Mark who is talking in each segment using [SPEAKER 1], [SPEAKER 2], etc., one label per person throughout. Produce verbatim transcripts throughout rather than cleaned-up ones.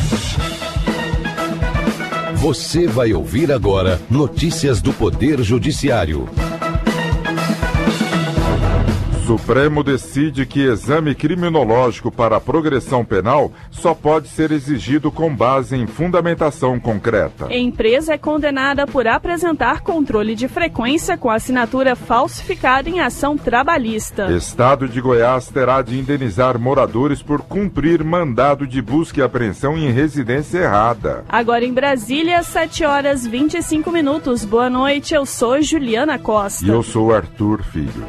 [SPEAKER 1] Você vai ouvir agora notícias do Poder Judiciário.
[SPEAKER 2] Supremo decide que exame criminológico para a progressão penal só pode ser exigido com base em fundamentação concreta.
[SPEAKER 3] A empresa é condenada por apresentar controle de frequência com assinatura falsificada em ação trabalhista.
[SPEAKER 2] Estado de Goiás terá de indenizar moradores por cumprir mandado de busca e apreensão em residência errada.
[SPEAKER 3] Agora em Brasília, sete horas e vinte e cinco minutos. Boa noite, eu sou Juliana Costa.
[SPEAKER 2] E eu sou Arthur Filho.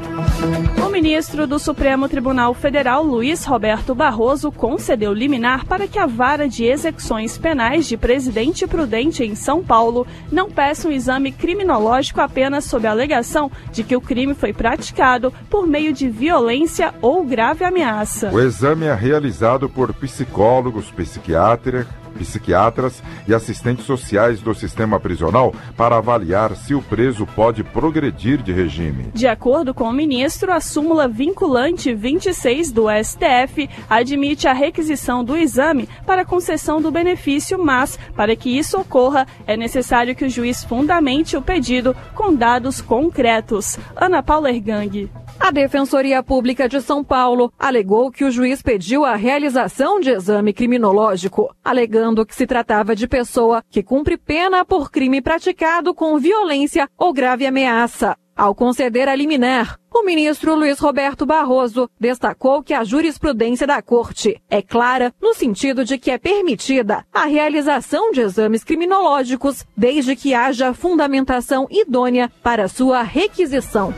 [SPEAKER 3] O ministro do Supremo Tribunal Federal, Luiz Roberto Barroso, concedeu liminar para que a Vara de Execuções Penais de Presidente Prudente, em São Paulo, não peça um exame criminológico apenas sob a alegação de que o crime foi praticado por meio de violência ou grave ameaça.
[SPEAKER 2] O exame é realizado por psicólogos, psiquiatras, psiquiatras e assistentes sociais do sistema prisional para avaliar se o preso pode progredir de regime.
[SPEAKER 3] De acordo com o ministro, a súmula vinculante vinte e seis do S T F admite a requisição do exame para concessão do benefício, mas, para que isso ocorra, é necessário que o juiz fundamente o pedido com dados concretos. Ana Paula Ergang.
[SPEAKER 4] A Defensoria Pública de São Paulo alegou que o juiz pediu a realização de exame criminológico, alegando que se tratava de pessoa que cumpre pena por crime praticado com violência ou grave ameaça. Ao conceder a liminar, o ministro Luiz Roberto Barroso destacou que a jurisprudência da Corte é clara no sentido de que é permitida a realização de exames criminológicos desde que haja fundamentação idônea para sua requisição.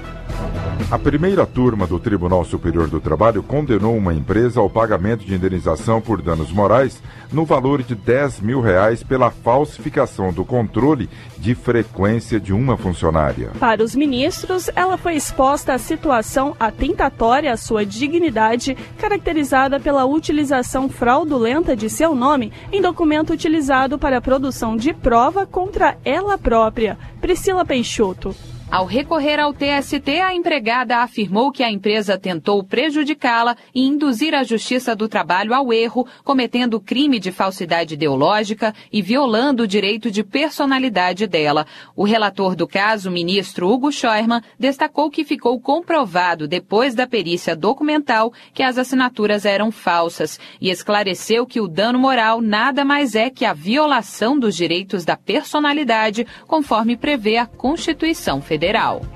[SPEAKER 2] A primeira turma do Tribunal Superior do Trabalho condenou uma empresa ao pagamento de indenização por danos morais no valor de dez mil reais pela falsificação do controle de frequência de uma funcionária.
[SPEAKER 3] Para os ministros, ela foi exposta à situação atentatória à sua dignidade, caracterizada pela utilização fraudulenta de seu nome em documento utilizado para a produção de prova contra ela própria. Priscila Peixoto.
[SPEAKER 5] Ao recorrer ao T S T, a empregada afirmou que a empresa tentou prejudicá-la e induzir a Justiça do Trabalho ao erro, cometendo crime de falsidade ideológica e violando o direito de personalidade dela. O relator do caso, o ministro Hugo Scheuermann, destacou que ficou comprovado, depois da perícia documental, que as assinaturas eram falsas e esclareceu que o dano moral nada mais é que a violação dos direitos da personalidade, conforme prevê a Constituição Federal.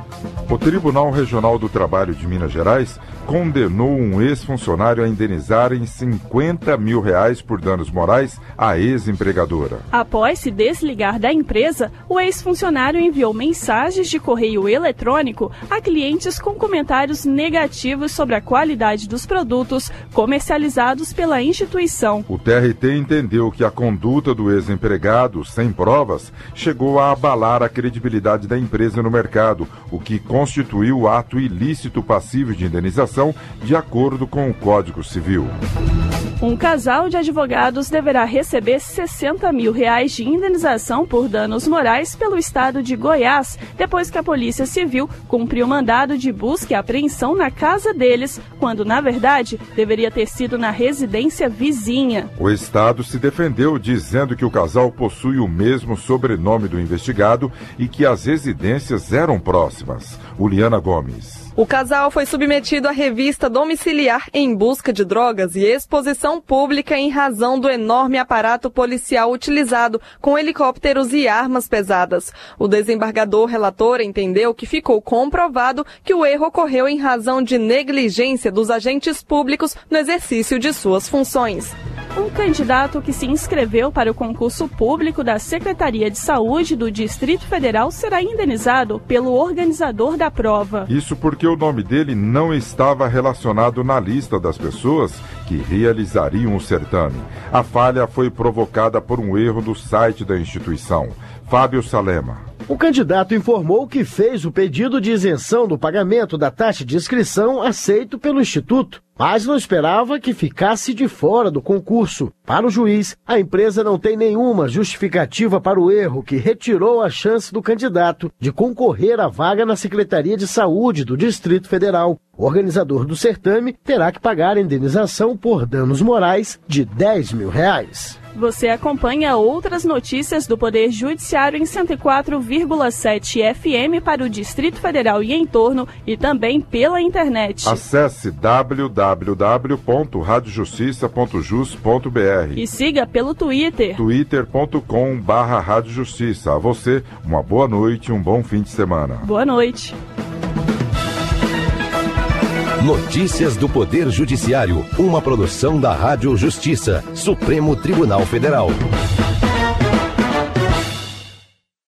[SPEAKER 2] O Tribunal Regional do Trabalho de Minas Gerais condenou um ex-funcionário a indenizar em cinquenta mil reais por danos morais à ex-empregadora.
[SPEAKER 3] Após se desligar da empresa, o ex-funcionário enviou mensagens de correio eletrônico a clientes com comentários negativos sobre a qualidade dos produtos comercializados pela instituição.
[SPEAKER 2] O T R T entendeu que a conduta do ex-empregado, sem provas, chegou a abalar a credibilidade da empresa no mercado, o que constituiu ato ilícito passível de indenização de acordo com o Código Civil.
[SPEAKER 3] Um casal de advogados deverá receber sessenta mil reais de indenização por danos morais pelo estado de Goiás, depois que a Polícia Civil cumpriu mandado de busca e apreensão na casa deles, quando, na verdade, deveria ter sido na residência vizinha.
[SPEAKER 2] O estado se defendeu, dizendo que o casal possui o mesmo sobrenome do investigado e que as residências eram próximas. Uliana Gomes.
[SPEAKER 6] O casal foi submetido à revista domiciliar em busca de drogas e exposição pública em razão do enorme aparato policial utilizado com helicópteros e armas pesadas. O desembargador relator entendeu que ficou comprovado que o erro ocorreu em razão de negligência dos agentes públicos no exercício de suas funções.
[SPEAKER 3] Um candidato que se inscreveu para o concurso público da Secretaria de Saúde do Distrito Federal será indenizado pelo organizador da prova.
[SPEAKER 2] Isso porque o nome dele não estava relacionado na lista das pessoas que realizariam o certame. A falha foi provocada por um erro do site da instituição. Fábio Salema.
[SPEAKER 7] O candidato informou que fez o pedido de isenção do pagamento da taxa de inscrição aceito pelo Instituto. mas não esperava que ficasse de fora do concurso. Para o juiz, a empresa não tem nenhuma justificativa para o erro que retirou a chance do candidato de concorrer à vaga na Secretaria de Saúde do Distrito Federal. O organizador do certame terá que pagar a indenização por danos morais de dez mil reais.
[SPEAKER 3] Você acompanha outras notícias do Poder Judiciário em cento e quatro vírgula sete F M para o Distrito Federal e entorno e também pela internet.
[SPEAKER 2] Acesse w w w ponto rádio justiça ponto jus ponto b r
[SPEAKER 3] e siga pelo Twitter.
[SPEAKER 2] twitter ponto com barra rádio justiça. A você, uma boa noite e um bom fim de semana.
[SPEAKER 3] Boa noite.
[SPEAKER 1] Notícias do Poder Judiciário, uma produção da Rádio Justiça, Supremo Tribunal Federal.